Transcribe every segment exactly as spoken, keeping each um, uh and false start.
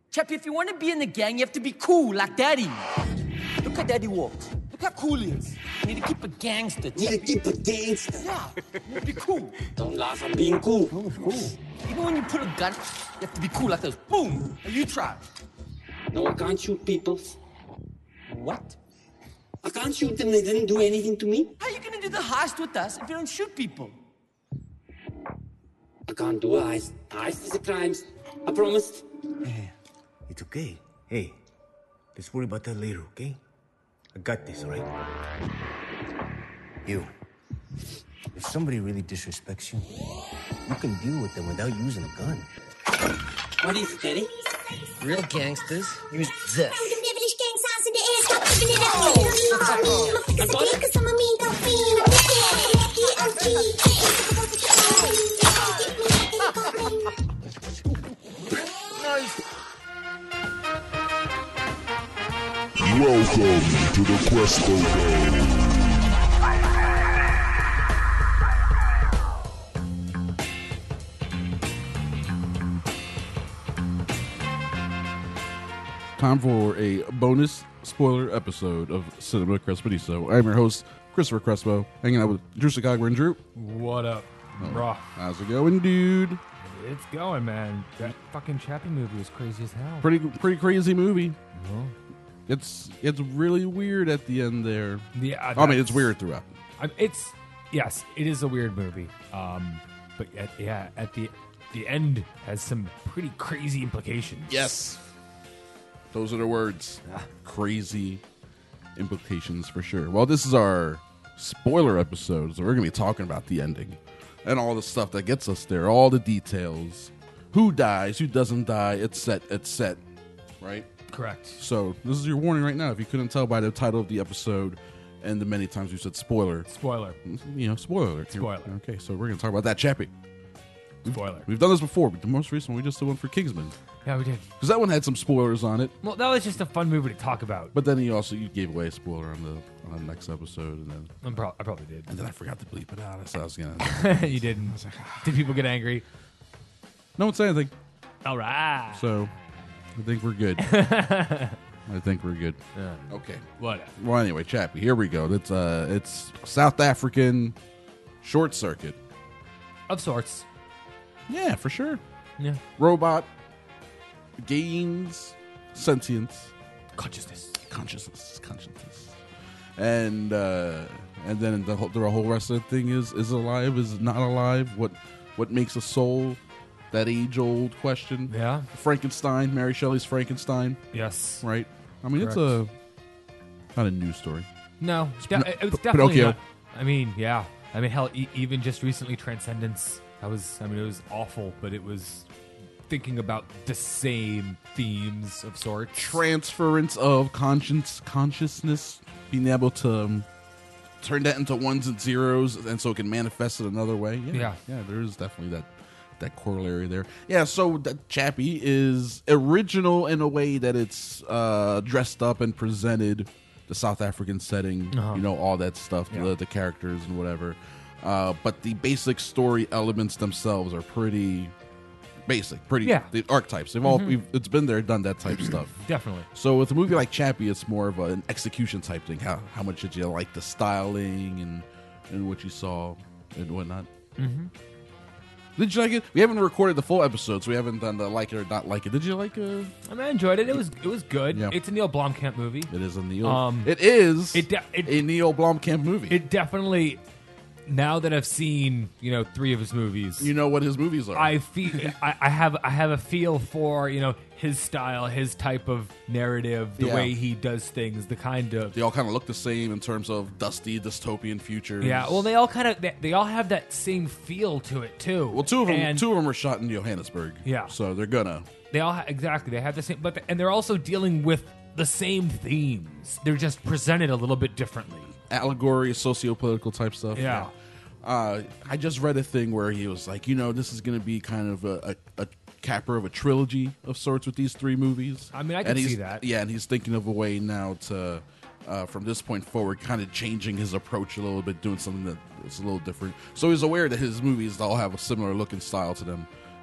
Chappie, if you want to be in the gang, you have to be cool like Daddy. Look how Daddy walks. Look how cool he is. You need to keep a gangster. You need to keep a gangster. Yeah, you need to be cool. Don't laugh, I'm being cool. No, it's cool. Even when you pull a gun, you have to be cool like this. Boom! Now you try. No, I can't shoot people. What? I can't shoot them, they didn't do anything to me. How are you gonna do the heist with us if you don't shoot people? I can't do a heist. Heist is a crime. I promised. Hey, it's okay. Hey, let's worry about that later, okay? I got this, all right? You. If somebody really disrespects you, you can deal with them without using a gun. What is it, Daddy? Real gangsters use this. Nice. Welcome to the Crespo Dome. Time for a bonus spoiler episode of Cinema Crespediso. I'm your host, Christopher Crespo, hanging out with Drew Chicago and Drew. What up, bro? How's it going, dude? It's going, man. That fucking Chappie movie was crazy as hell. Pretty pretty crazy movie. Well, It's it's really weird at the end there. yeah, I mean, it's that's- weird throughout. I- It's yes, it is a weird movie. Um, but at, yeah, at the the end has some pretty crazy implications. Yes. Those are the words. Crazy implications for sure. Well, this is our spoiler episode, so we're going to be talking about the ending and all the stuff that gets us there, all the details. Who dies, who doesn't die, it's set, it's set, right? Correct. So this is your warning right now. If you couldn't tell by the title of the episode and the many times we said spoiler, Spoiler. you know, spoiler alert. Spoiler. Okay, so we're going to talk about that Chappie. Spoiler. We've done this before, but the most recent one, we just did one for Kingsman. Yeah, we did. Because that one had some spoilers on it. Well, that was just a fun movie to talk about. But then you also you gave away a spoiler on the on the next episode, and then I'm pro- I probably did. and then I forgot to bleep it out. So I was gonna. You didn't. Did people get angry? No one say anything. All right. So I think we're good. I think we're good. Yeah. Okay. Whatever. Well, anyway, Chappie, here we go. It's uh, it's South African short circuit. Of sorts. Yeah, for sure. Yeah. Robot gains sentience, Consciousness. consciousness, consciousness, and uh, and then the whole, the whole rest of the thing is is it alive, is it not alive? What what makes a soul? That age old question. Yeah. Frankenstein, Mary Shelley's Frankenstein, Yes. right? I mean, it's a not a news story. No, de- Pin- it's P- definitely Pinocchio. not. I mean, yeah. I mean, hell, e- even just recently, Transcendence. That was. I mean, it was awful, but it was thinking about the same themes of sorts. Transference of conscience, consciousness, being able to um, turn that into ones and zeros, and so it can manifest it another way. Yeah, Yeah. yeah. There is definitely that that corollary there. Yeah. So that Chappie is original in a way that it's uh, dressed up and presented the South African setting. Uh-huh. You know, all that stuff, Yeah. the, the characters and whatever. Uh, but the basic story elements themselves are pretty basic, pretty Yeah. the archetypes. They've all Mhm. we've, it's been there, done that type stuff. Definitely. So with a movie like Chappie, it's more of a, an execution type thing. How how much did you like the styling and and what you saw and whatnot? Mm-hmm. Did you like it? We haven't recorded the full episode, so we haven't done the like it or not like it. Did you like it? I mean, I enjoyed it. It was. It was good. Yeah. It's a Neil Blomkamp movie. It is a Neil. Um, it is It, de- it a Neil Blomkamp movie. It definitely. Now that I've seen, you know, three of his movies, you know what his movies are. I feel I, I have I have a feel for, you know, his style, his type of narrative, the Yeah. way he does things, the kind of They all kind of look the same in terms of dusty dystopian futures. yeah. Well, they all kind of they, they all have that same feel to it too. Well, two of them, And two of them were shot in Johannesburg. Yeah. so they're gonna. They all ha- exactly they have the same, but the, and they're also dealing with the same themes. They're just presented a little bit differently. Allegory, socio-political type stuff. Yeah. Uh, I just read a thing where he was like, you know, this is going to be kind of a, a, a capper of a trilogy of sorts with these three movies. I mean, I can And he's- see that. Yeah, and he's thinking of a way now to, uh, from this point forward, kind of changing his approach a little bit, doing something that is a little different. So he's aware that his movies all have a similar look and style to them.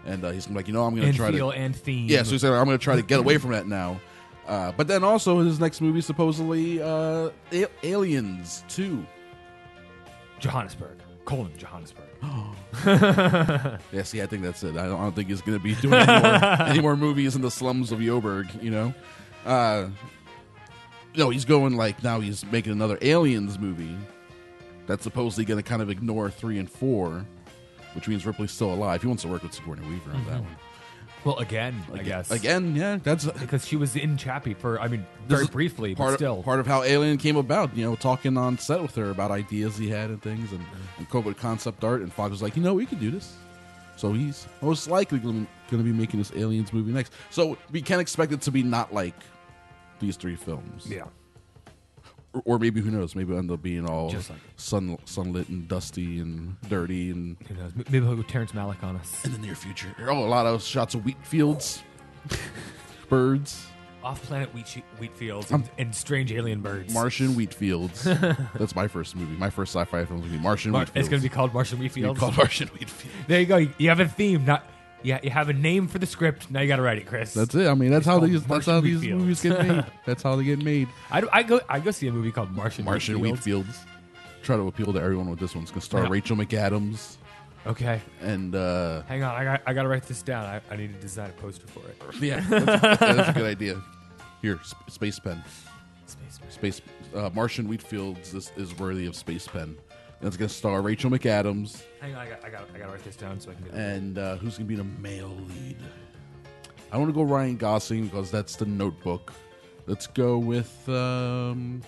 and uh, he's like, you know, I'm going to And try feel to and theme. yeah. So he's like, I'm going to try to get away from that now. Uh, but then also his next movie is supposedly uh, A- Aliens two. Johannesburg. Colon, Johannesburg. Yeah, see, I think that's it. I don't, I don't think he's going to be doing any more, any more movies in the slums of Joburg, you know? Uh, no, he's going like, now he's making another Aliens movie that's supposedly going to kind of ignore three and four, which means Ripley's still alive. He wants to work with Sigourney Weaver on that one. Well, again, I Again- guess. Again, yeah, that's Because she was in Chappie for, I mean, This very is briefly, part but of, still. part of how Alien came about. You know, talking on set with her about ideas he had and things, and, and come up with concept art. And Fox was like, you know, we could do this. So he's most likely going to be making this Aliens movie next. So we can expect it to be not like these three films. yeah. Or, or maybe, who knows, maybe it'll end up being all Just like sun, sunlit and dusty and dirty and Who knows? Maybe he'll go Terrence Malick on us. in the near future. Oh, a lot of shots of wheat fields, birds, Off-planet wheat, she- wheat fields and, and strange alien birds. Martian wheat fields. That's my first movie. My first sci-fi film was going to be Martian Mar- wheat fields. it's going to be called Martian wheat It's gonna fields. be called Martian wheat fields. There you go. You have a theme. Not yeah. You have a name for the script. Now you got to write it, Chris. That's it. I mean, that's how called these that's Martian how wheat these fields. movies get made. That's how they get made. I, I go. I go see a movie called Martian. Martian wheat wheat fields. fields. Try to appeal to everyone with this one. It's going to star Yeah. Rachel McAdams Okay. and uh, Hang on. I got. I got to write this down. I, I need to design a poster for it. yeah, that's, that's a good idea. Here, sp- Space Pen. Space. Space uh, Martian wheat fields is, is worthy of Space Pen. That's going to star Rachel McAdams Hang on. I got. I got. I got to write this down so I can get it. and uh, who's going to be the male lead? I want to go Ryan Gosling because that's the Notebook. Let's go with um,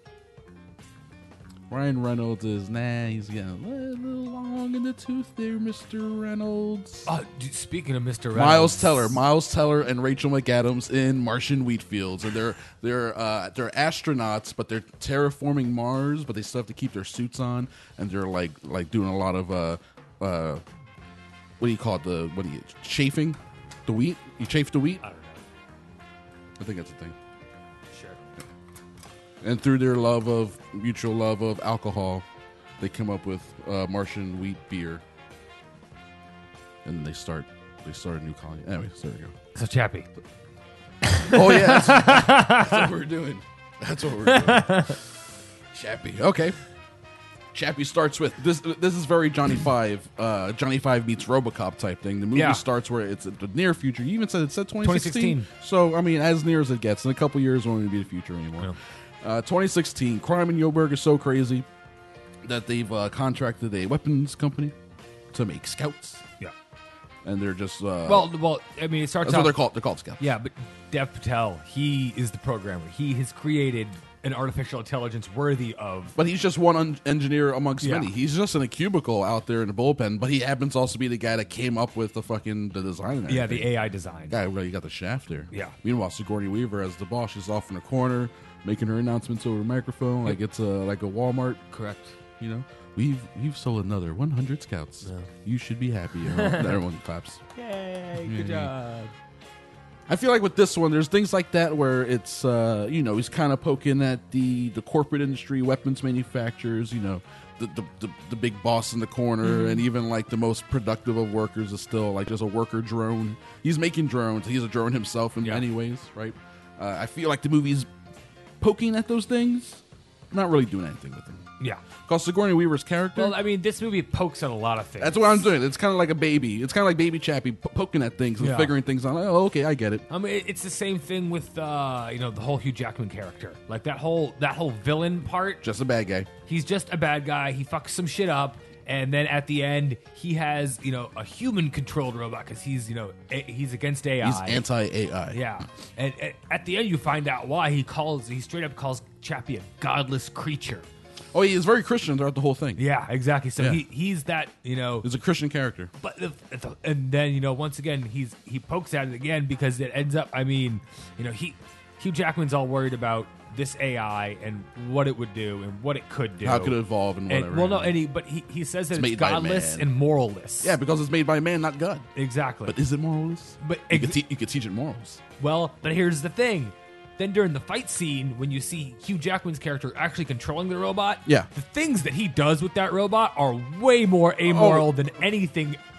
Ryan Reynolds. Is nah, he's getting a little long in the tooth there, Mister Reynolds. Oh, dude, speaking of Mister Miles Reynolds, Teller, Miles Teller, and Rachel McAdams in Martian wheat fields, and they're they're uh, they're astronauts, but they're terraforming Mars, but they still have to keep their suits on, and they're like like doing a lot of uh uh what do you call it, the what do you chafing the wheat? You chafe the wheat? I don't know. I think that's the thing. Sure. And through their love of mutual love of alcohol, they come up with uh, Martian wheat beer, and they start they start a new colony. Anyway, there we go. So Chappie. Oh yeah, that's, that's what we're doing. That's what we're doing. Chappie. Okay. Chappie starts with this. This is very Johnny Five. Uh, Johnny Five meets RoboCop type thing. The movie Yeah. starts where it's the near future. You even said it said twenty sixteen. twenty sixteen. So I mean, as near as it gets. In a couple years, it won't even be the future anymore. Uh, twenty sixteen. Crime in Joburg is so crazy that they've uh, contracted a weapons company to make scouts, Yeah. and they're just uh, Well, well. I mean, it starts that's out. what they're called. They're called scouts. Yeah, but Dev Patel, he is the programmer. He has created an artificial intelligence worthy of. But he's just one un- engineer amongst Yeah. many. He's just in a cubicle out there in the bullpen. But he happens to also be the guy that came up with the fucking the design. And Yeah, everything. the A I design. guy who really got the shaft there. Yeah. Meanwhile, Sigourney Weaver as the boss, she's off in a corner making her announcements over the microphone, like it's a like a Walmart. Correct. You know, we've we've sold another one hundred scouts. You should be happy. You know? Everyone claps. Yay! good job. I feel like with this one, there's things like that where it's, uh, you know, he's kind of poking at the, the corporate industry, weapons manufacturers, you know, the the, the, the big boss in the corner, Mm-hmm. and even like the most productive of workers is still like just a worker drone. He's making drones. He's a drone himself in Yeah. many ways, right? Uh, I feel like the movie's poking at those things, not really doing anything with them. Yeah. Because Sigourney Weaver's character. Well, I mean, this movie pokes at a lot of things. that's what I'm doing. It's kind of like a baby. It's kind of like Baby Chappie po- poking at things and Yeah. figuring things out. Like, oh, okay, I get it. I mean, it- it's the same thing with uh, you know, the whole Hugh Jackman character. Like that whole that whole villain part. Just a bad guy. He's just a bad guy. He fucks some shit up, and then at the end, he has you know a human-controlled robot because he's you know a- he's against A I. He's anti-A I. Yeah, and, and at the end, you find out why he calls. He straight up calls Chappie a godless creature. Oh, he is very Christian throughout the whole thing. Yeah, exactly. So Yeah. he he's that you know. He's a Christian character. But the, the, and then you know once again he's he pokes at it again because it ends up. I mean, you know he Hugh Jackman's all worried about this A I and what it would do and what it could do. How could it evolve and whatever. And, well, no, and he, but he, he says that It's it's, made by godless man. and moralless. Yeah, because it's made by man, not God. exactly. But is it morals? But you, ex- could te- you could teach it morals. well, but here's the thing. Then during the fight scene, when you see Hugh Jackman's character actually controlling the robot, Yeah. the things that he does with that robot are way more amoral Oh. than anything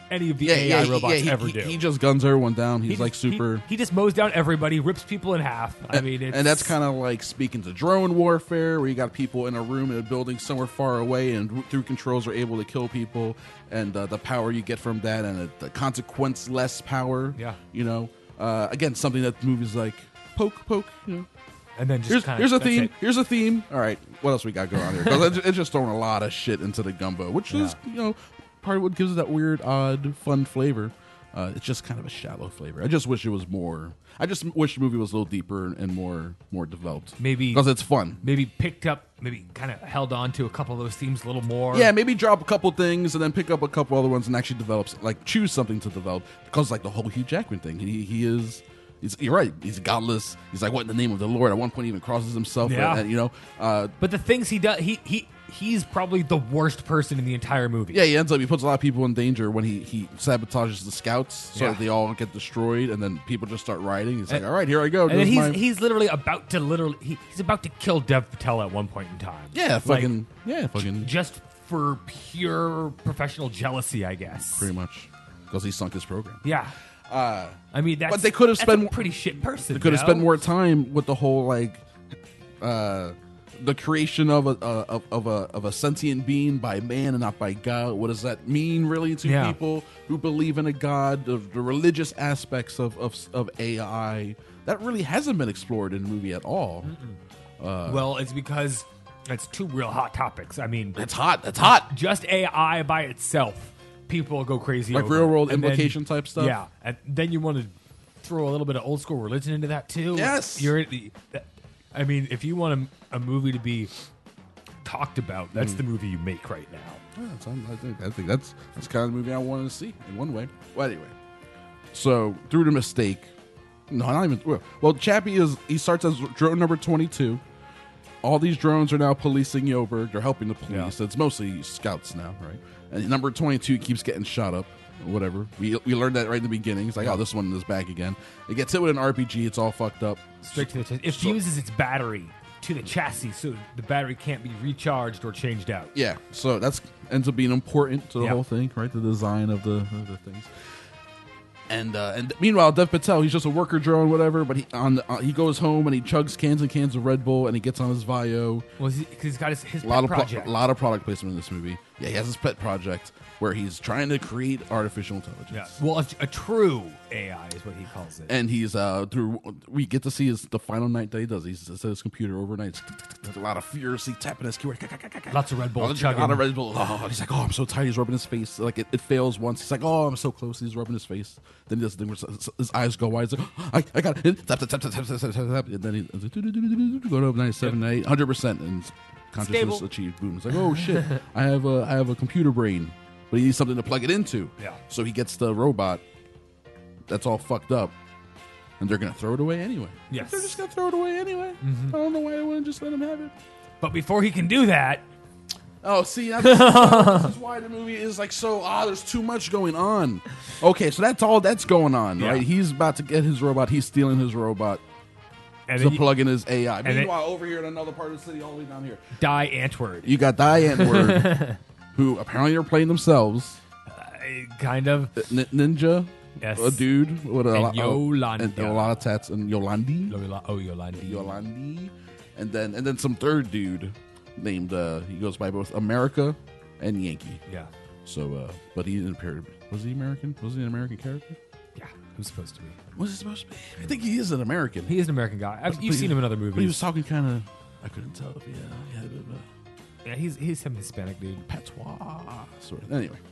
any of the Yeah, A I yeah, he- robots yeah, he, ever he, do. He just guns everyone down. He's He like just- he- super. He, just mows down everybody, rips people in half. I mean, it's, and that's kind of like speaking to drone warfare, where you got people in a room in a building somewhere far away, and through controls are able to kill people, and uh, the power you get from that, and the, the consequence-less power. Yeah. You know, uh, again, something that movies like poke, poke. You know, and then just here's kind here's a of, theme. Here's a theme. All right, what else we got going on here? 'Cause it's, it's just throwing a lot of shit into the gumbo, which is Yeah. you know part of what gives it that weird, odd, fun flavor. Uh, it's just kind of a shallow flavor. I just wish it was more. I just wish the movie was a little deeper and more more developed. Maybe because it's fun. Maybe picked up, maybe kind of held on to a couple of those themes a little more. Yeah, maybe drop a couple things and then pick up a couple other ones and actually develop, like choose something to develop. Because like the whole Hugh Jackman thing, he he is. He's, you're right. He's godless. He's like, what in the name of the Lord? At one point, he even crosses himself. Yeah. And, you know. Uh, But the things he does, he he he's probably the worst person in the entire movie. yeah, he ends up. He puts a lot of people in danger when he he sabotages the scouts so Yeah. that they all get destroyed, and then people just start rioting. He's like, And- all right, here I go. And then This is he's my- he's literally about to literally he, he's about to kill Dev Patel at one point in time. yeah, Like, fucking yeah, fucking just for pure professional jealousy, I guess. pretty much because he sunk his program. Yeah. Uh, I mean, that's but they could have that's spent a pretty shit person. They could have you spent know? more time with the whole like uh the creation of a uh, of, of a of a sentient being by man and not by God. What does that mean really to Yeah. people who believe in a God? The, the religious aspects of, of of A I that really hasn't been explored in the movie at all. Uh, Well, it's because it's two real hot topics. I mean, it's hot. It's hot. Just A I by itself, people will go crazy. Like over. real world And then- implication type stuff? Yeah, and then you want to throw a little bit of old school religion into that too. Yes. you're. that- I mean, if you want a, a movie to be talked about, that's Mm. the movie you make right now. Yeah, that's- I think I think that's that's kind of the movie I wanted to see in one way. Well, anyway, so through the mistake, no, not even well. Well, Chappie is he starts as drone number twenty-two. All these drones are now policing Yoberg. They're helping the police. Yeah. It's mostly scouts now, right? And number twenty-two keeps getting shot up. Or whatever. We we learned that right in the beginning. It's like, oh, this one is back again. It gets hit with an R P G. It's all fucked up. Straight to the chassis. It fuses its battery to the chassis, so the battery can't be recharged or changed out. Yeah, so that's ends up being important to the Yeah. whole thing, right? The design of the of the things. And uh, and meanwhile, Dev Patel, he's just a worker drone, whatever. But he on the, uh, he goes home and he chugs cans and cans of Red Bull and he gets on his Vio. Well, he, cause he's got his, his A lot pet of pro- project. a lot of product placement in this movie. Yeah, he has his pet project where he's trying to create artificial intelligence. Yeah. Well, a, a true A I is what he calls it. And he's uh through we get to see his the final night that he does. He's at his computer overnight. There's a lot of furiously tapping his keyboard. Lots of Red Bull Oh, there's chugging. A lot of Red Bull. Oh, he's like, oh, I'm so tired. He's rubbing his face. Like it, it fails once. He's like, oh, I'm so close. He's rubbing his face. Then he does the thing where his, his eyes go wide. He's like, oh, I, I got it. Tap, tap, tap, tap, tap, tap, tap, tap. And then he go to ninety-seven, ninety-eight, one hundred percent, and consciousness Stable. achieved. Boom. It's like, oh shit, I have a I have a computer brain, but he needs something to plug it into. Yeah. So he gets the robot that's all fucked up, and they're gonna throw it away anyway. Yes. They're just gonna throw it away anyway. I don't know why they wouldn't just let him have it. But before he can do that, Oh, see, that's, this is why the movie is like so. Ah, there's too much going on. Okay, so that's all that's going on, Yeah. right? He's about to get his robot. He's stealing his robot and to then you, plug in his A I. then- Meanwhile, over here in another part of the city, all the way down here, Die Antwoord. you got Diane Word, who apparently are playing themselves. Uh, kind of. N- ninja, Yes. a dude with a, And lot, Yolanda. and a lot of tats, and Yolandi, Yola- Oh, Yolandi. Yolandi, and then and then some third dude named uh, he goes by both America and Yankee. Yeah. So, uh, but he didn't appear. Was he American? Was he an American character? Yeah. Who's supposed to be? Was he supposed to be? I think he is an American. He is an American guy. I've, But you've he- seen him in other But he was movies. talking kind of. I couldn't tell if he had, he had a bit of a Yeah, he's he's some Hispanic dude. patois sort of. Anyway,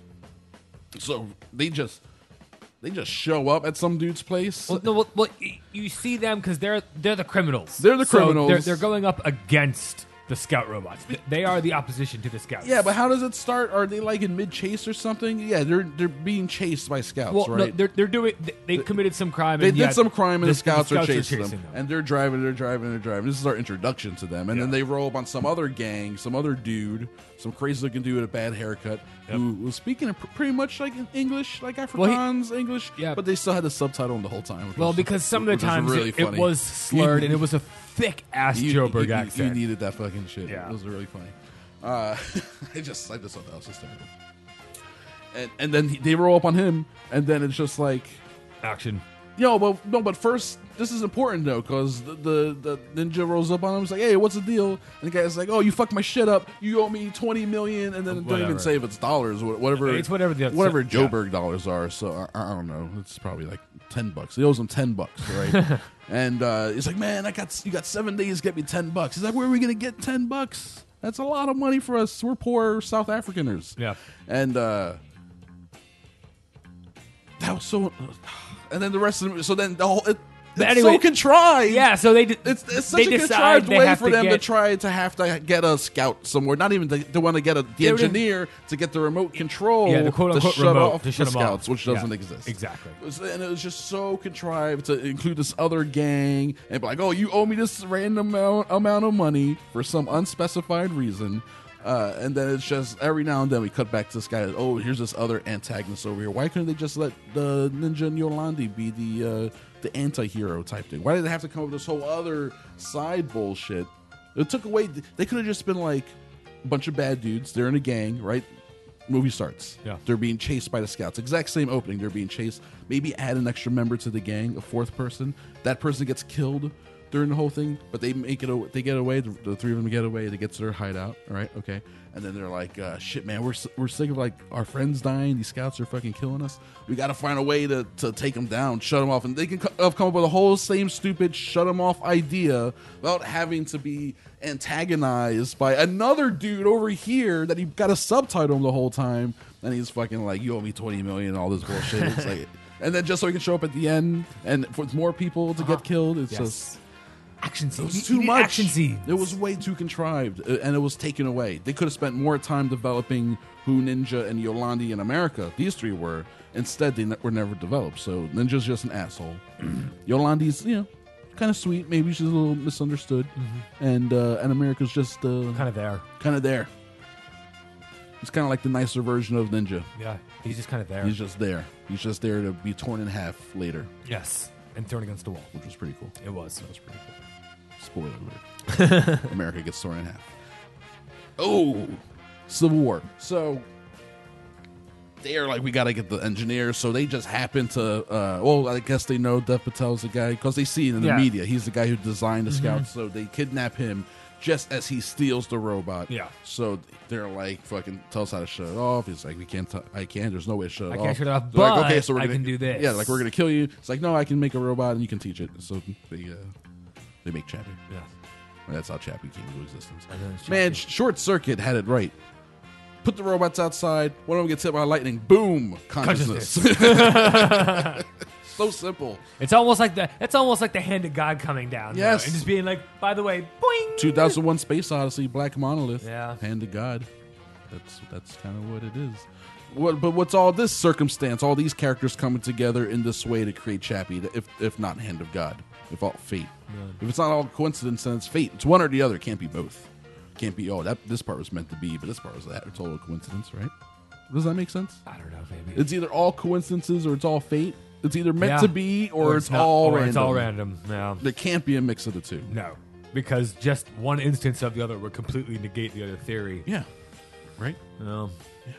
so they just they just show up at some dude's place. Well, no, well, well y- you see them because they're they're the criminals. They're the So criminals. they're, they're going up against the scout robots. Th- They are the opposition to the scouts. Yeah, but how does it start? Are they like in mid chase or something? Yeah, they're they're being chased by scouts, well, no, right? they're they're doing. They, they committed some crime. They and did yet some crime, and the, scouts, are chasing, chasing them. and they're driving, they're driving, they're driving. This is our introduction to them, and then Yeah. they roll up on some other gang, some other dude, some crazy looking dude with a bad haircut, who was speaking pr- pretty much like English, like Well, he- Afrikaans English, Yeah. but they still had the subtitle on the whole time. Which Well, was, because some of the which was times really it, it funny. was slurred You- and it was a thick ass you, Joburg you- you- accent. You needed that fucking shit. Yeah. It was really funny. Uh, I just, I just thought that was hysterical. and, and then he, they roll up on him, and then it's just like, Action. yo, but no, but first, this is important though, because the, the the ninja rolls up on him. He's like, hey, what's the deal? And the guy's like, oh, you fucked my shit up. You owe me twenty million, and then don't Whatever. even say if it's dollars, wh- whatever. It's whatever the- whatever so- Joburg dollars are. So I, I don't know. It's probably like ten bucks. He owes him ten bucks, right? And uh, he's like, man, I got you got seven days to get me ten bucks. He's like, where are we gonna get ten bucks? That's a lot of money for us. We're poor South Africaners. Yeah. And uh, that was so. And then the rest of the so then the whole it, it's anyway, so contrived. Yeah, so they d- It's, it's such they a decide contrived they way have for to them to get- try to have to get a scout somewhere. Not even to, to want to get a, the They were- engineer to get the remote control Yeah, the quote to unquote shut remote off to shut the them off. scouts, which doesn't Yeah, exist. exactly. It was- And it was just so contrived to include this other gang and be like, oh, you owe me this random amount, amount of money for some unspecified reason. Uh, and then it's just every now and then we cut back to this guy. Oh, here's this other antagonist over here. Why couldn't they just let the Ninja and Yolandi be the uh, the anti-hero type thing? Why did they have to come up with this whole other side bullshit? It took away. They could have just been like a bunch of bad dudes. They're in a gang, right? Movie starts. Yeah. They're being chased by the scouts. Exact same opening. They're being chased. Maybe add an extra member to the gang, a fourth person. That person gets killed during the whole thing, but they make it. a- They get away. The, the three of them get away. They get to their hideout. All right, okay. And then they're like, uh, "Shit, man, we're s- we're sick of like our friends dying. These scouts are fucking killing us. We got to find a way to, to take them down, shut them off." And they can co- have come up with a whole same stupid shut them off idea without having to be antagonized by another dude over here that he got a subtitle him the whole time, and he's fucking like, "You owe me twenty million, all this bullshit." It's like, and then just so he can show up at the end and for more people to get killed, it's Yes. just. Action It scenes. was You- too you need much. Action scenes. It was way too contrived, uh, and it was taken away. They could have spent more time developing who Ninja and Yolandi in America, these three were. Instead, they ne- were never developed. So Ninja's just an asshole. Yolandi's, you know, kind of sweet. Maybe she's a little misunderstood, and uh, and America's just uh, kind of there. kind of there. He's kind of like the nicer version of Ninja. Yeah, he's just kind of there. He's just there. He's just there to be torn in half later, yes, and thrown against the wall. which was pretty cool. It was. That was pretty cool. Spoiler alert. America gets torn in half. Oh, Civil War. So they're like, we got to get the engineers. So they just happen to, uh, well, I guess they know Dev Patel's the guy because they see it in the Yeah. media. He's the guy who designed the scouts. So they kidnap him just as he steals the robot. Yeah. So they're like, fucking, tell us how to shut it off. He's like, we can't, t- I can't. There's no way to shut it I off. can't shut it off, They're like, but I gonna- can do this. Yeah, like, we're going to kill you. It's like, no, I can make a robot and you can teach it. So they, uh, they make Chappie. Yeah. And that's how Chappie came into existence. And then it's Man, Chappie. Short Circuit had it right. Put the robots outside. One of them gets hit by lightning. Boom! Consciousness. So simple. It's almost like the. It's almost like the hand of God coming down. though, Yes. and just being like, by the way, boing. two thousand one Space Odyssey, Black Monolith. Yeah. Hand to God. That's that's kind of what it is. What, but what's all this circumstance? All these characters coming together in this way to create Chappie, if if not Hand of God, if all fate. If it's not all coincidence, then it's fate. It's one or the other. It can't be both. Can't be. Oh, that this part was meant to be, but this part was that. It's all a coincidence, right? Does that make sense? I don't know, maybe. It's either all coincidences or it's all fate. It's either meant Yeah. to be or, it's, not- all or random. It's all random. No. There can't be a mix of the two. No. Because just one instance of the other would completely negate the other theory. Yeah. Right? No.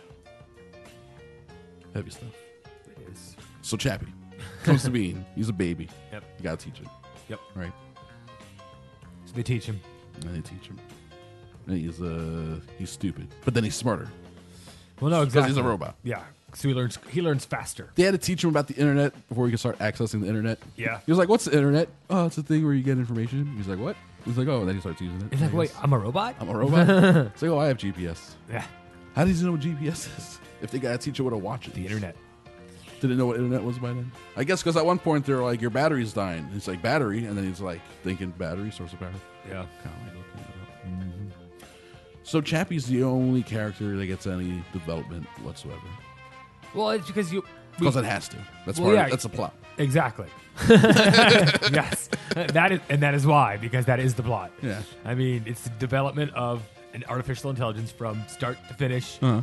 Heavy stuff. It is. So Chappie comes to being. He's a baby. Yep. You gotta teach him. Yep. Right? So they teach him. And they teach him. And he's uh he's stupid. But then he's smarter. Well, no, Because exactly. he's a robot. Yeah. So he learns. He learns faster. They had to teach him about the internet before he could start accessing the internet. Yeah. He was like, what's the internet? Oh, it's a thing where you get information. He's like, what? He's like, oh, and then he starts using it. He's like, I wait, guess. I'm a robot. I'm a robot? It's like, oh, I have G P S. Yeah. How does he know what G P S is? If they got to teach him what to watch it. The internet. Didn't know what internet was by then. I guess because at one point they're like, your battery's dying. He's like, battery? And then he's like, thinking battery, source of power. Yeah. Kind of like looking it up. So Chappie's the only character that gets any development whatsoever. Well, it's because you. we- Because it has to. That's Well, part yeah. of, that's the plot. Exactly. Yes, that is, and that is why, because that is the plot. Yeah. I mean, it's the development of an artificial intelligence from start to finish. Uh-huh.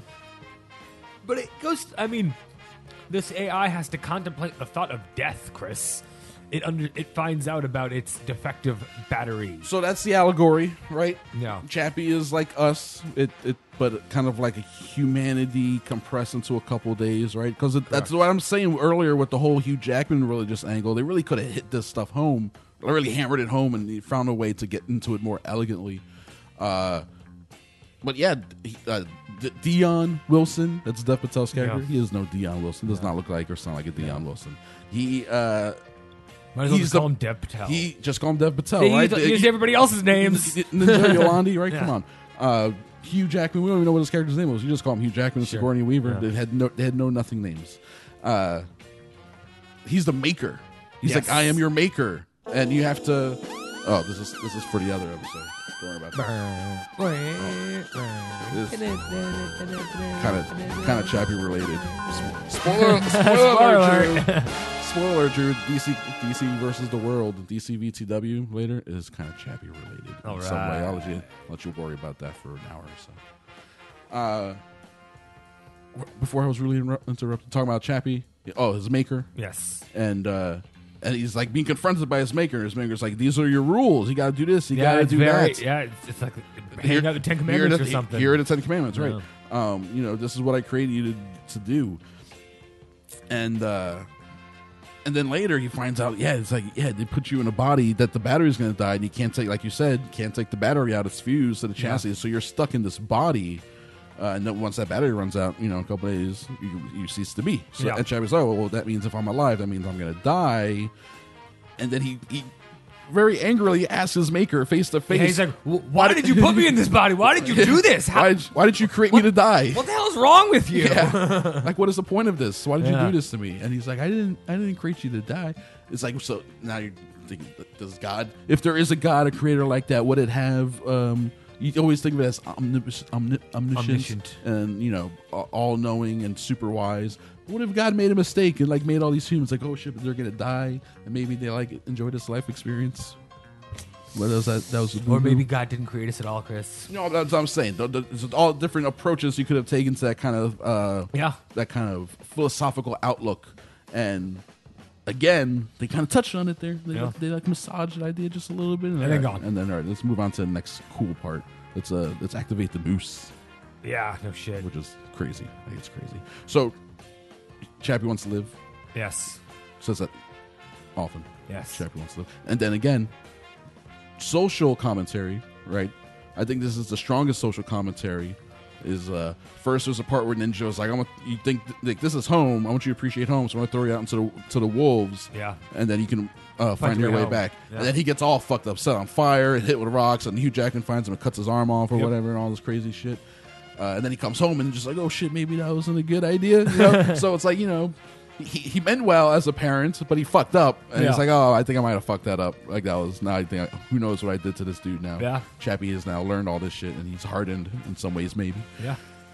But it goes. I mean, this A I has to contemplate the thought of death, Chris. it under it finds out about its defective battery. So that's the allegory, right? Yeah. Chappie is like us, it, it, but kind of like a humanity compressed into a couple days, right? Because that's what I'm saying earlier with the whole Hugh Jackman religious angle. They really could have hit this stuff home, they really hammered it home, and they found a way to get into it more elegantly. Uh, but yeah, he- uh, D- Dion Wilson, that's Dev Patel's character. Yeah. He is no Dion Wilson. Does not look like or sound like a Dion Wilson. He, uh, Might as well he's just call the- him Dev Patel. he just call him Dev Patel, They right? used, used everybody else's names. Ninja Yolandi, right? Yeah. Come on. Uh, Hugh Jackman, we don't even know what his character's name was. You just call him Hugh Jackman and Sure. Sigourney Weaver. Yeah. They had no they had no nothing names. Uh, he's the maker. He's Yes. like, I am your maker. And you have to Oh, this is this is for the other episode. Don't worry about that. Kind of kind of Chappie related. Spoiler, spoiler alert, Drew. Spoiler alert, Drew. D C D C versus the world. D C V T W later is kind of Chappie related in All some way. right. I'll let you let you worry about that for an hour or so. Uh, wh- before I was really inter- interrupted, talking about Chappie. Oh, his maker. Yes. And uh, and he's like being confronted by his maker. His maker's like, "These are your rules. You got to do this. You Yeah, got to it's do very, that." yeah, it's, it's like hanging out the Ten here Commandments are or the- something. Here are the Ten Commandments, right? Um, you know, this is what I created you to, to do. And uh, and then later he finds out, yeah, it's like, yeah, they put you in a body that the battery's going to die, and you can't take, like you said, can't take the battery out. It's fused to the chassis, so you're stuck in this body. Uh, and then once that battery runs out, you know, in a couple days, you, you cease to be. So, Yeah. and Chappie's like, oh, well, that means if I'm alive, that means I'm going to die. And then he, he very angrily asks his maker face to face. Yeah, he's like, "W- why did you put me in this body? Why did you do this? How, Why did, why did you create me to die? what the hell's wrong with you?" Yeah. Like, what is the point of this? Why did Yeah. you do this to me? And he's like, I didn't, I didn't create you to die. It's like, so now you're thinking, does God, if there is a God, a creator like that, would it have? Um, you always think of it as omnibus, omni, omniscient, Omniscient. and you know, all knowing and super wise. What if God made a mistake and like made all these humans like, oh shit, they're gonna die, and maybe they like enjoy this life experience? What was that? That was a Or boo-boo? maybe God didn't create us at all, Chris. No, that's what I'm saying. The- the- There's all different approaches you could have taken to that kind of uh, Yeah. that kind of philosophical outlook. And again, they kind of touched on it there. They, Yeah. they like massaged the idea just a little bit, and, then all right, gone. And then all right, let's move on to the next cool part. Let's uh, let's activate the moose, Yeah, no shit. which is crazy. I think it's crazy. So, Chappie wants to live. Yes. Says that often. Yes. Chappie wants to live. And then again, social commentary, right? I think this is the strongest social commentary. Is uh, first there's a part where Ninja was like, "I want you think like this is home. I want you to appreciate home, so I'm gonna throw you out into the to the wolves, Yeah. and then you can uh, find your your way way home." back." Yeah. And then he gets all fucked up, set on fire, and hit with rocks, and Hugh Jackman finds him and cuts his arm off or Yep. whatever, and all this crazy shit. Uh, and then he comes home and just like, "Oh shit, maybe that wasn't a good idea." You know? So it's like, you know, he, he meant well as a parent, but he fucked up, and Yeah. he's like, "Oh, I think I might have fucked that up." Like that was now. I think I, who knows what I did to this dude now. Yeah. Chappie has now learned all this shit, and he's hardened in some ways, maybe. Yeah.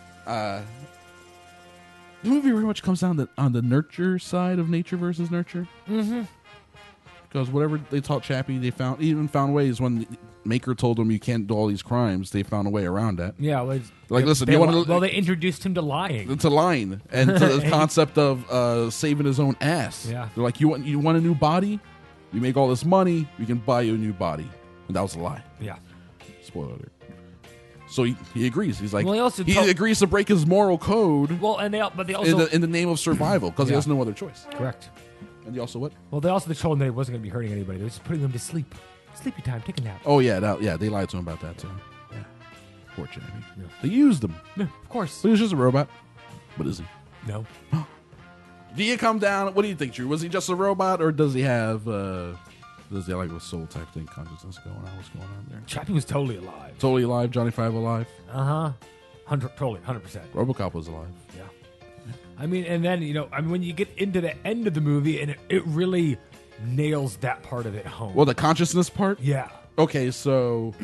The movie very much comes down to, on the nurture side of nature versus nurture. Mm-hmm. Because whatever they taught Chappie, they found even found ways when the Maker told them you can't do all these crimes. They found a way around that. Yeah. Well, it's- Like, listen, they, you wanna- well, they introduced him to lying. It's a line, and to the concept of uh, saving his own ass. Yeah. They're like, you want you want a new body? You make all this money, we can buy you a new body, and that was a lie. Yeah. Spoiler alert. So he, he agrees. He's like, Well, he also he told- agrees to break his moral code Well, and they al- but they also in the in the name of survival because he Yeah. has no other choice. correct. And he also what? Well, they also told him that he wasn't going to be hurting anybody. They were just putting them to sleep. Sleepy time. Take a nap. Oh yeah, that, yeah. They lied to him about that too. Yeah, poor Chappie. They used him. Yeah, of course. But he was just a robot. What is he? No. Do you come down? What do you think, Drew? Was he just a robot, or does he have? Uh, does he have like a soul type thing, consciousness going on? What's going on there? Chappie was totally alive. Totally alive. Johnny Five alive. Uh huh. Hundred. Totally. Hundred percent. RoboCop was alive. Yeah. I mean, and then you know, I mean, when you get into the end of the movie, and it, it really nails that part of it home. Well, the consciousness part. yeah. Okay, so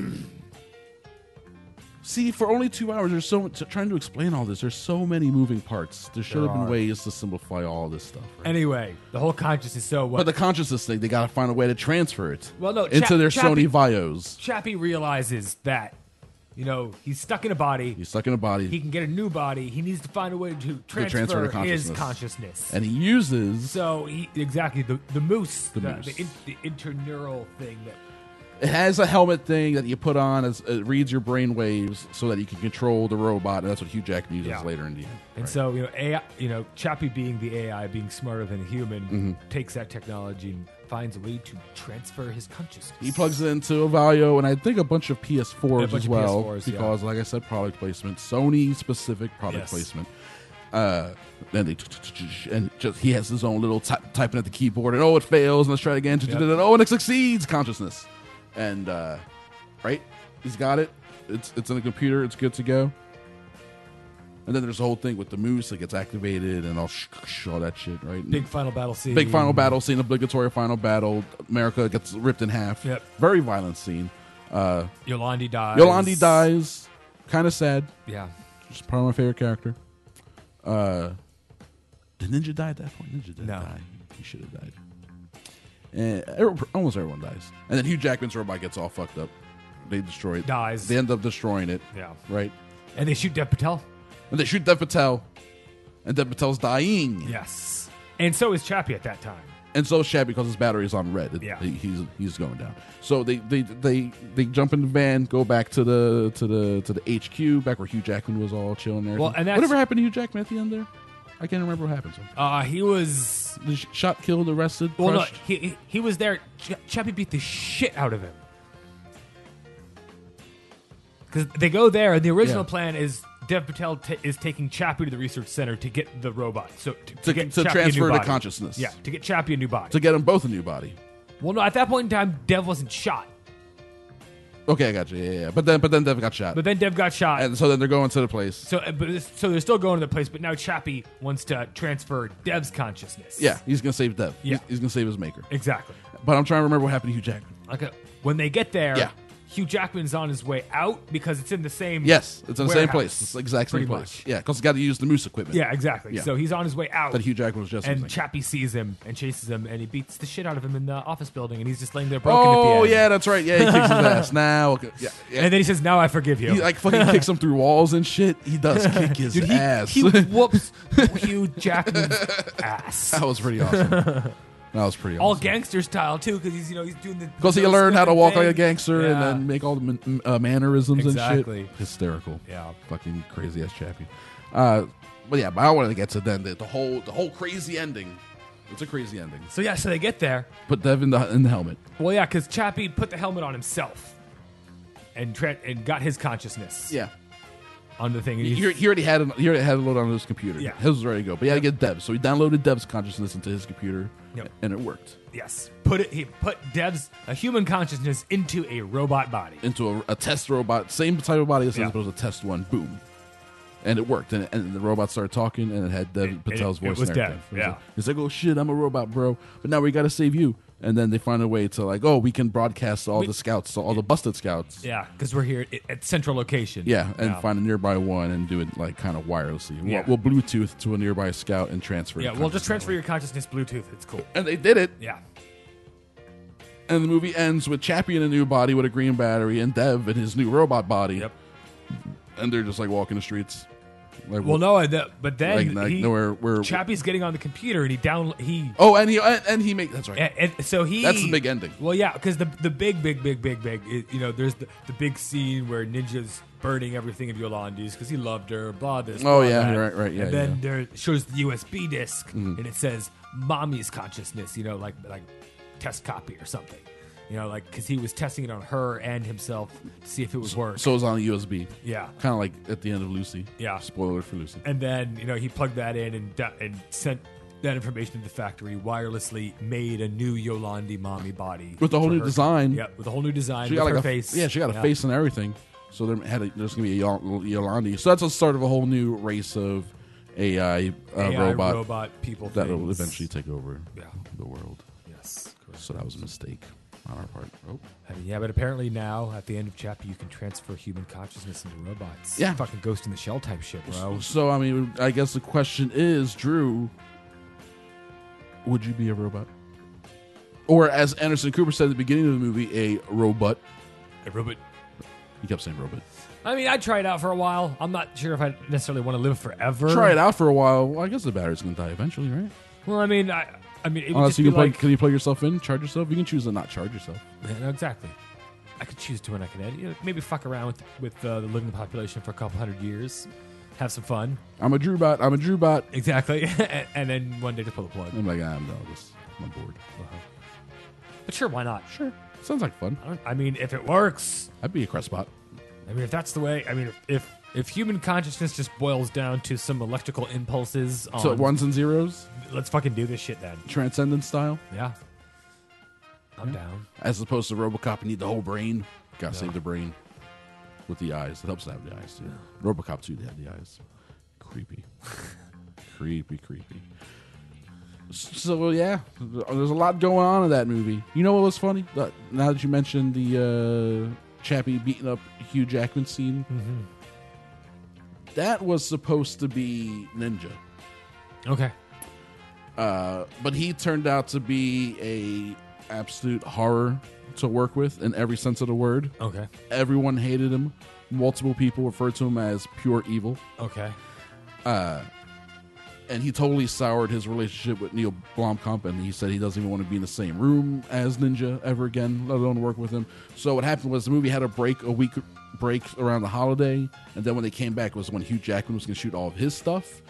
see, for only two hours, there's so much trying to explain all this. There's so many moving parts. There should There have been are. ways to simplify all this stuff. Right? Anyway, the whole consciousness. So what? But the consciousness thing, they got to find a way to transfer it. Well, no, into Cha- their Chappie- Sony Vios. Chappie realizes that you know, he's stuck in a body. He's stuck in a body. He can get a new body. He needs to find a way to transfer, transfer to his consciousness. consciousness. and he uses So he exactly the the moose, the, moose. the, in, the interneural thing that it has a helmet thing that you put on. As, it reads your brain waves so that you can control the robot, and that's what Hugh Jackman uses Yeah. later in the end. And Right. so, you know, A I, you know, Chappie being the A I, being smarter than a human, Mm-hmm. takes that technology and finds a way to transfer his consciousness. He plugs it into a Valio and I think a bunch of P S fours Yeah, a bunch as of well. P S fours, yeah. Because, like I said, product placement, Sony specific product Yes. placement. Uh, then they and just he has his own little ty- typing at the keyboard, and oh, it fails, and let's try it again. Yep. Oh, and it succeeds. Consciousness, and uh, right, he's got it. It's it's in the computer. It's good to go. And then there's the whole thing with the moose that gets activated and all, sh- sh- all that shit, right? Big final battle scene. Big final battle scene, obligatory final battle. America gets ripped in half. Yep. Very violent scene. Uh, Yolandi dies. Yolandi dies. Kind of sad. Yeah. She's probably my favorite character. Uh, did Ninja die at that point? Ninja didn't No. die. He should have died. And every- almost everyone dies. And then Hugh Jackman's robot gets all fucked up. They destroy it. Dies. They end up destroying it. Yeah. Right? And they shoot Dev Patel. And they shoot Dev Patel. And Dev Patel's dying. Yes. And so is Chappie at that time. And so is Shad because his battery is on red. It- Yeah. he- he's he's going down. So they, they they they jump in the van, go back to the to the to the H Q, back where Hugh Jackman was all chilling there. Well, and that's- whatever happened to Hugh Jackman at the end there, I can't remember what happened to him. Uh, he was. The sh- shot, killed, arrested, Well, no, crushed. he, he he was there. Ch- Chappie beat the shit out of him. Because they go there, and the original Yeah. plan is Dev Patel t- is taking Chappie to the research center to get the robot. So to, to To- get to Chappie a new transfer to body. consciousness. Yeah, to get Chappie a new body. to get them both a new body. well, no, at that point in time, Dev wasn't shot, Okay, I got you. Yeah, yeah. yeah. But then but then Dev got shot, but then Dev got shot. and so then they're going to the place. so, uh, but this, so they're still going to the place, but now Chappie wants to transfer Dev's consciousness. Yeah, he's gonna save Dev. Yeah. he's, he's gonna save his maker. exactly. But I'm trying to remember what happened to Hugh Jackman. Like uh when they get there, Yeah. Hugh Jackman's on his way out because it's in the same. Yes, it's in the same warehouse, place. It's the exact same pretty place. much. Yeah, because he's got to use the moose equipment. Yeah, exactly. Yeah. So he's on his way out. that Hugh Jackman was just and using. Chappie sees him and chases him, and he beats the shit out of him in the office building, and he's just laying there broken at the Oh end. yeah, that's right. Yeah, he kicks his ass now. Okay. Yeah, yeah. And then he says, "Now I forgive you." he like fucking kicks him through walls and shit. He does kick his Dude, he, ass. he whoops Hugh Jackman's ass. That was pretty awesome. That was pretty All awesome. gangster style too, because he's you know he's doing the Because he the learned how to slipping walk like a thing. gangster and Yeah. then make all the man- uh, mannerisms Exactly. and shit. Hysterical. Yeah. Fucking crazy ass Chappie. Uh, but yeah, but I wanted to get to then the, the whole the whole crazy ending. It's a crazy ending. So yeah, so they get there. Put Dev in the in the helmet. Well, yeah, because Chappie put the helmet on himself and tra- and got his consciousness Yeah. on the thing. And He, he's- he already had it, he already had it loaded on his computer. Yeah. His was ready to go. But he had to get Dev's. So he downloaded Dev's consciousness into his computer. Yep. And it worked. yes, put it. He put Dev's a human consciousness into a robot body. Into a, a test robot, same type of body as Yeah. this, but it was a test one. Boom. And it worked. And, and the robot started talking, and it had Dev It- Patel's it- it voice. was and everything. Dev, It was yeah. like- He's like, oh shit, I'm a robot, bro. But now we got to save you. And then they find a way to, like, oh, we can broadcast all We- the scouts, all the busted scouts. Yeah, because we're here at, at central location. Yeah, and find a nearby one and do it, like, kind of wirelessly. Yeah. We'll, we'll Bluetooth to a nearby scout and transfer Yeah, the we'll just consciousness transfer your consciousness Bluetooth. It's cool. And they did it. Yeah. And the movie ends with Chappie in a new body with a green battery and Dev in his new robot body. Yep. And they're just like walking the streets. Like, Well, no, the, but then Like, like, he, no, we're- we're- Chappie's getting on the computer and he down he Oh, and he and, and he make that's right. and, and so he That's the big ending. Well, yeah, because the the big big big big big is, you know there's the, the big scene where Ninja's burning everything of Yolandi's because he loved her. Blah this. Oh, blah, yeah, that. right, right, yeah, And then yeah. Mm-hmm. there shows the U S B disk and it says "Mommy's consciousness." You know, like like test copy or something. You know, like because he was testing it on her and himself to see if it would work. So it's on a U S B. Yeah. Kind of like at the end of Lucy. Yeah. Spoiler for Lucy. And then you know he plugged that in and da- and sent that information to the factory wirelessly. Made a new Yolandi mommy body With a whole for new her. design. Yeah, with a whole new design. She with got like her a face. Yeah, she got a face and everything. So there had a, there's gonna be a Yol- Yolandi. So that's the start of a whole new race of A I, uh, A I robot, robot people that will things. eventually take over Yeah. the world. Yes, correct. So that was a mistake on our part. Oh. I mean, yeah, but apparently now at the end of Chappie, you can transfer human consciousness into robots. Yeah. fucking Ghost in the Shell type shit, bro. So I mean, I guess the question is, Drew, would you be a robot? Or as Anderson Cooper said at the beginning of the movie, a robot. A robot. He kept saying robot. I mean, I'd try it out for a while. I'm not sure if I necessarily want to live forever. Try it out for a while. Well, I guess the battery's gonna die eventually, right? Well, I mean, I, I mean, it would Unless just you be can plug, like, can you plug yourself in, charge yourself? You can choose to not charge yourself. yeah, no, exactly. I could choose to, and I could add, you know, maybe fuck around with with uh, the living population for a couple hundred years, have some fun. I'm a Drewbot. I'm a Drewbot. Exactly, and, and then one day just pull the plug. I'm like, ah, no, this, I'm bored. But sure, why not? Sure, sounds like fun. I, don't, I mean, if it works. I'd be a Crestbot. I mean, if that's the way. I mean, if if, if human consciousness just boils down to some electrical impulses, on, So ones and zeros, let's fucking do this shit then. transcendent style, Yeah, I'm down. as opposed to RoboCop. You need the whole brain. Gotta save the brain with the eyes. It helps to have the eyes too. RoboCop too. They have the eyes. Creepy, creepy, creepy. So yeah, there's a lot going on in that movie. You know what was funny? That- Now that you mentioned the uh, Chappie beating up Hugh Jackman scene, that was supposed to be Ninja, Okay. uh, but he turned out to be a absolute horror to work with in every sense of the word. Okay. Everyone hated him. Multiple people referred to him as pure evil. Okay. And he totally soured his relationship with Neil Blomkamp, and he said he doesn't even want to be in the same room as Ninja ever again, let alone work with him. So what happened was the movie had a break, a week break around the holiday, and then when they came back was when Hugh Jackman was going to shoot all of his stuff,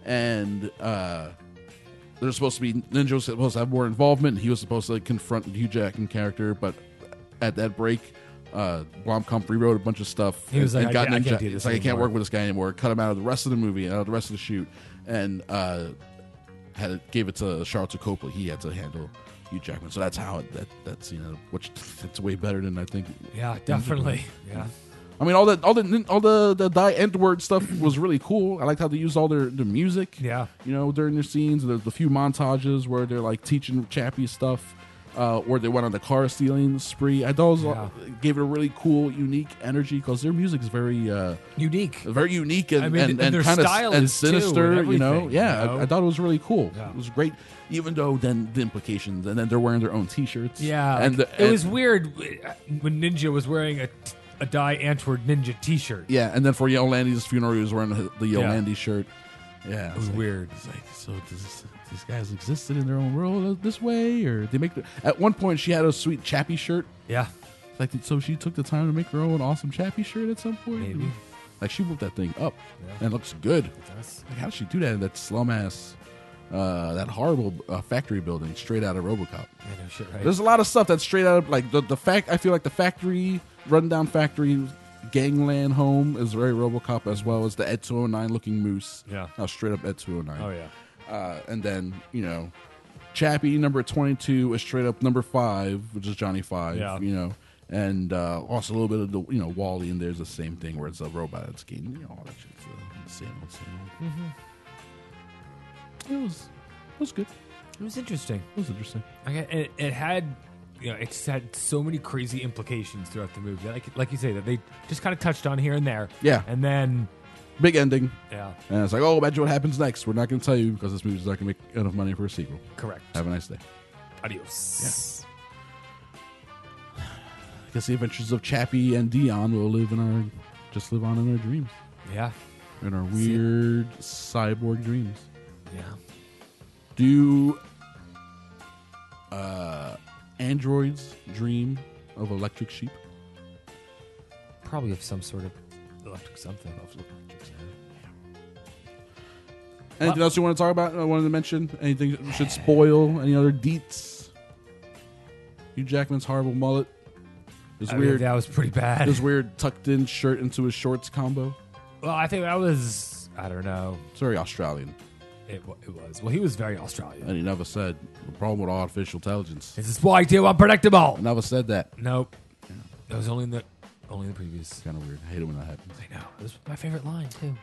and uh, there's supposed to be Ninja was supposed to have more involvement, and he was supposed to confront the Hugh Jackman character, but at that break, uh, Blomkamp rewrote a bunch of stuff. He was and, like, and got I can't- I Ninja. can't do this It's like I can't anymore. work with this guy anymore. Cut him out of the rest of the movie, out of the rest of the shoot, and uh, had it, gave it to Charlton Copley. He had to handle Hugh Jackman. So that's how it, that that scene, uh, which it's way better than I think. Yeah, definitely. Yeah. I mean, all that, all the, all the the Die Antwoord stuff was really cool. I liked how they used all their the music. Yeah. you know, during their scenes, there's the few montages where they're like teaching Chappie stuff, uh, or they went on the car stealing spree. I thought it was, Yeah. gave it a really cool, unique energy because their music is very, uh, Unique. very unique and I mean, and, and and their kind of style and is too, sinister. and you know, everything, yeah, you know? I, I thought it was really cool. Yeah. It was great, even though then the implications, and then they're wearing their own T-shirts. Yeah. and like, the, it and- was weird when Ninja was wearing a, a Die Antwoord Ninja T-shirt. Yeah, and then for Yolandi's funeral, he was wearing the, the Yeah. Yolandi shirt. Yeah, It was like, weird. It's like, so does these guys existed in their own world this way, or they make? The, at one point, she had a sweet Chappie shirt. Yeah. Like, so she took the time to make her own awesome Chappie shirt at some point. Maybe. Like, she whipped that thing up, Yeah. and it looks good. That's- Like, how did she do that in that slum ass, uh, that horrible uh, factory building straight out of RoboCop? Yeah, no shit, right? There's a lot of stuff that's straight out of like the the fact. I feel like the factory, rundown factory, gangland home is very RoboCop, as well as the Ed two oh nine looking moose. Yeah. uh, straight up Ed two oh nine. Oh, yeah. Uh, and then you know, Chappie number twenty-two is straight up number five, which is Johnny Five. Yeah. You know, and uh, also a little bit of the you know Wally, and there's the same thing where it's a robot that's getting you know all that shit's uh, the same old same old. Mm-hmm. It was it was good. It was interesting. It was interesting. Like, it, it had, you know, it's had so many crazy implications throughout the movie. Like, like you say, that they just kind of touched on here and there. Yeah. And then, Big ending. yeah, And it's like, oh, imagine what happens next. We're not going to tell you because this movie's not going to make enough money for a sequel. correct. Have a nice day. Adios. I guess the adventures of Chappie and Dion will live in our, just live on in our dreams, Yeah. in our weird cyborg dreams. Yeah. Do uh, androids dream of electric sheep? Probably of some sort of electric something. Anything else you want to talk about? I wanted to mention anything that should spoil any other deets? Hugh Jackman's horrible mullet. This I mean, weird, that was pretty bad. this weird tucked in shirt into his shorts combo. Well, I think that was, I don't know. It's very Australian. It, wa- it was. Well, he was very Australian. And he never said the problem with artificial intelligence. This is why too unpredictable. I never said that. Nope. It was only in the only in the previous. Kind of weird. I hate it when that happens. I know. It was my favorite line too.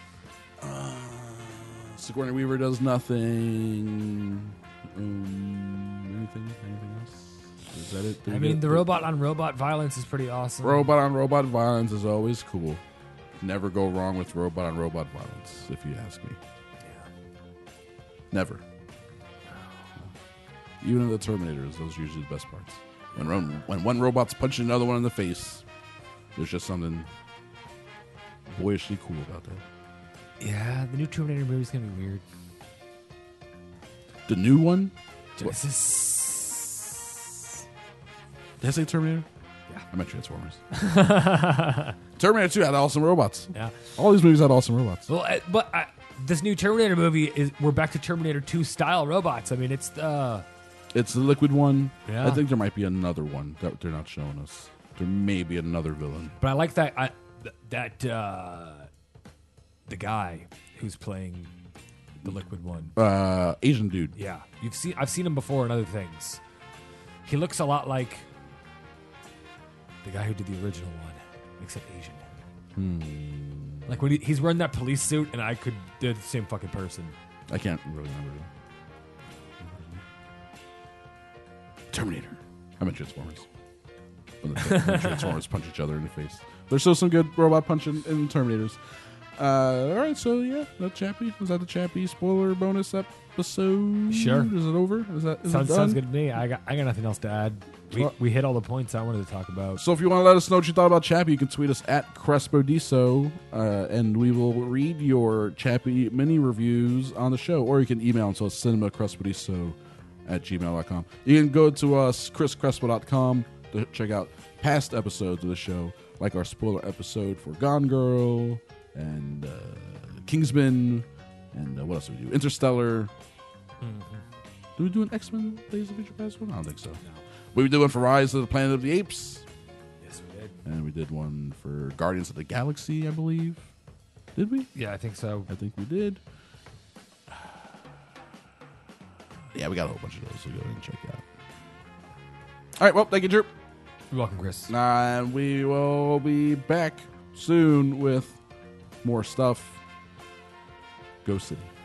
Sigourney Weaver does nothing. Um, anything? Anything else? Is that it? Did I we mean, get the it? robot on robot violence is pretty awesome. Robot on robot violence is always cool. Never go wrong with robot on robot violence, if you ask me. Never. Even in the Terminators, those are usually the best parts. When, ro- when one robot's punching another one in the face, There's just something boyishly cool about that. Yeah, the new Terminator movie's gonna be weird. The new one? Genesis. Did I say Terminator? Yeah. I meant Transformers. Terminator two had awesome robots. Yeah. All these movies had awesome robots. Well, uh, but uh, this new Terminator movie is we're back to Terminator two style robots. I mean, it's the It's the liquid one. Yeah. I think there might be another one that they're not showing us. There may be another villain. but I like that I, th- that uh, the guy who's playing the liquid one. Uh, Asian dude. Yeah, you've seen I've seen him before in other things. He looks a lot like the guy who did the original one, except Asian. Hmm. Like when he, he's wearing that police suit, and I could they're the same fucking person. I can't really remember. Terminator. I meant Transformers. When the, when the Transformers punch each other in the face. There's still some good robot punching in Terminators. Uh, all right, so yeah, that Chappie. Was that the Chappie spoiler bonus episode? Sure. Is it over? Is that is Sounds it done? sounds good to me. I got I got nothing else to add. We, Well- we hit all the points I wanted to talk about. So if you want to let us know what you thought about Chappie, you can tweet us at Crespodiso, uh, and we will read your Chappie mini reviews on the show. Or you can email us at cinemacrespodiso at gmail dot com. You can go to us, chris crespo dot com, to check out past episodes of the show, like our spoiler episode for Gone Girl, and uh, Kingsman, and uh, what else do we do? Interstellar. Do we do an X-Men Days of Future Past one? I don't think so. We did one for Rise of the Planet of the Apes. Yes, we did. And we did one for Guardians of the Galaxy, I believe. Did we? Yeah, I think so. I think we did. Yeah, we got a whole bunch of those, so go ahead and check it out. All right, well, thank you, Drew. You're welcome, Chris. And we will be back soon with more stuff. Go City.